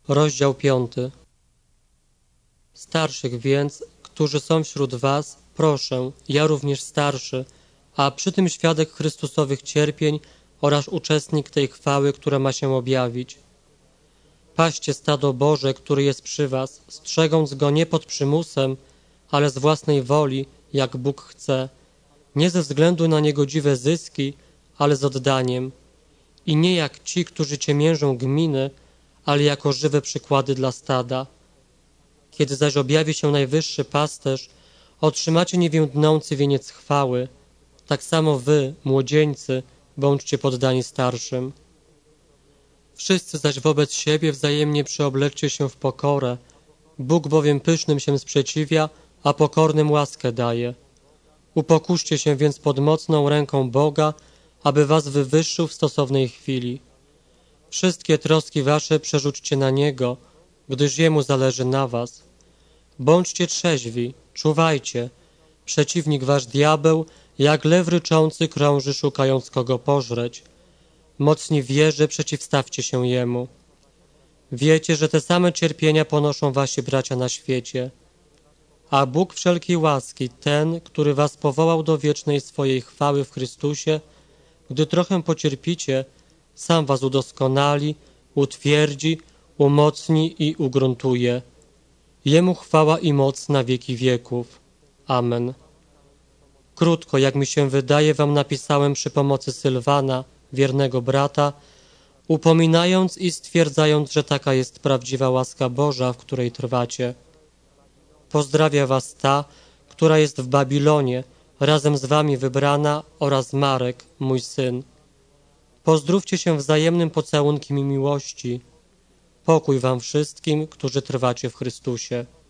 Rozdział 5. Starszych więc, którzy są wśród was, proszę, ja również starszy, a przy tym świadek Chrystusowych cierpień oraz uczestnik tej chwały, która ma się objawić. Paście stado Boże, który jest przy was, strzegąc go nie pod przymusem, ale z własnej woli, jak Bóg chce, nie ze względu na niegodziwe zyski, ale z oddaniem. I nie jak ci, którzy ciemiężą gminy, ale jako żywe przykłady dla stada. Kiedy zaś objawi się najwyższy pasterz, otrzymacie niewiędnący wieniec chwały. Tak samo wy, młodzieńcy, bądźcie poddani starszym. Wszyscy zaś wobec siebie wzajemnie przyobleczcie się w pokorę. Bóg bowiem pysznym się sprzeciwia, a pokornym łaskę daje. Upokurzcie się więc pod mocną ręką Boga, aby was wywyższył w stosownej chwili. Wszystkie troski wasze przerzućcie na Niego, gdyż Jemu zależy na was. Bądźcie trzeźwi, czuwajcie. Przeciwnik wasz diabeł, jak lew ryczący, krąży, szukając kogo pożreć. Mocni w wierze przeciwstawcie się Jemu. Wiecie, że te same cierpienia ponoszą wasi bracia na świecie. A Bóg wszelkiej łaski, ten, który was powołał do wiecznej swojej chwały w Chrystusie, gdy trochę pocierpicie, sam was udoskonali, utwierdzi, umocni i ugruntuje. Jemu chwała i moc na wieki wieków. Amen. Krótko, jak mi się wydaje, wam napisałem przy pomocy Sylwana, wiernego brata, upominając i stwierdzając, że taka jest prawdziwa łaska Boża, w której trwacie. Pozdrawia was ta, która jest w Babilonie, razem z wami wybrana, oraz Marek, mój syn. Pozdrówcie się wzajemnym pocałunkiem i miłości. Pokój wam wszystkim, którzy trwacie w Chrystusie.